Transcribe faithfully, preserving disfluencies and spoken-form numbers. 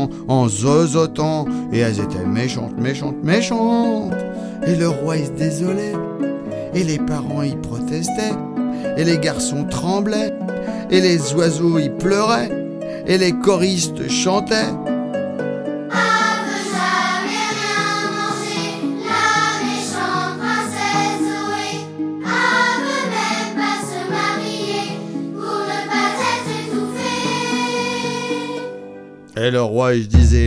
chantant, en zozotant, et elles étaient méchantes, méchantes, méchantes. Et le roi il se désolait, et les parents y protestaient, et les garçons tremblaient, et les oiseaux y pleuraient, et les choristes chantaient. Et le roi il se disait